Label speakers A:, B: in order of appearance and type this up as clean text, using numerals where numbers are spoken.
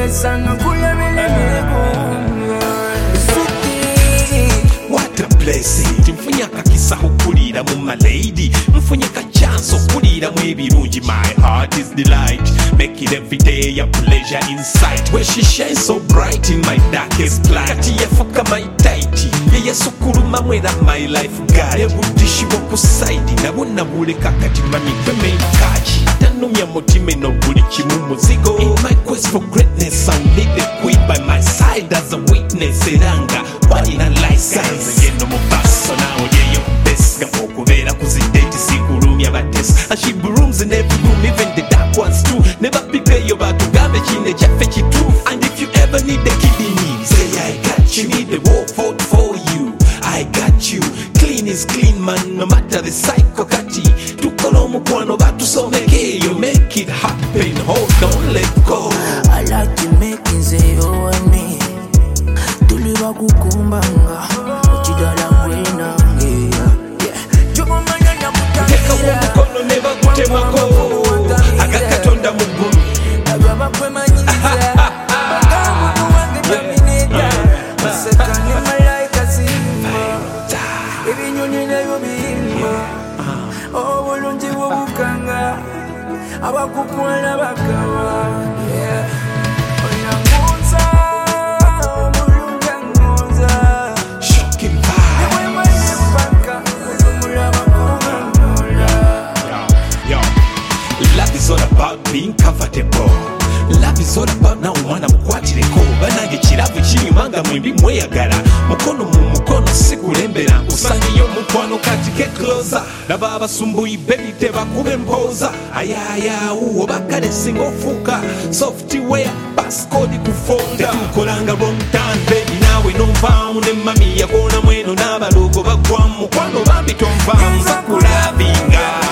A: What a blessing. Mfunye akakisa okulira mu my lady. Mfunye ka chance okulira mu ebirungi. My heart is delight. Make it every day a pleasure in sight. Where she shines so bright in my darkest plight. Kati yafuka my tighty. Yeye sukuruma mwera my life guide. Ebudishi woku side. Nabona buleka kati mami kweme kachi. Tanumya motime no buli kimu muzigo. In my quest for greatness I'll need the queen by my side as a witness. Eranga wali na license. Ngeno mubaso na oyeyo best. Gapokubera kuzidate sikurumya bates. And she brooms in every room even the dark ones too. Never prepare your batugambe chine chafe chitu. And if you ever need the kidney, say I got you. Need the war fought for you. I got you. Clean is clean man, no matter the cycle kati. Tukolo mukwano batusomeke. You make it happen, hold on, let go.
B: I like to make it say you and me. Tuliwa kukumbanga uchidala mwena
A: Teka mukono neba kutemako. Agakatonda muguru.
B: Ababa kwe manyiza Bagamu kuwange dominita Masekani malaika simba Ibinyoni neyo bimba Obulungi bubukanga Abakukwala bakawa Onyangunza Omulunga ngunza
A: Shocking vibe.
B: Ewe manye mpaka Wezumula bakumanula
A: Yo, love is all about being comfortable. Love is all about now mwana mukwatireko. Banange kiravu kinyumanga mwembi mweyagala. Mukono mu mukono sikulembera. Nkusangiyo mukwano kati get closer. Laba abasumbuyi baby tebakube mpoza. Ayaya uwo bakale singa ofuuka. Software passcode kufonda. Tetukolanga wrong turn baby nawe nonvaamu ne mami yakona mweno n'abalogo bagwamu. Mukwano bambi tonvaamu nza kulabinga.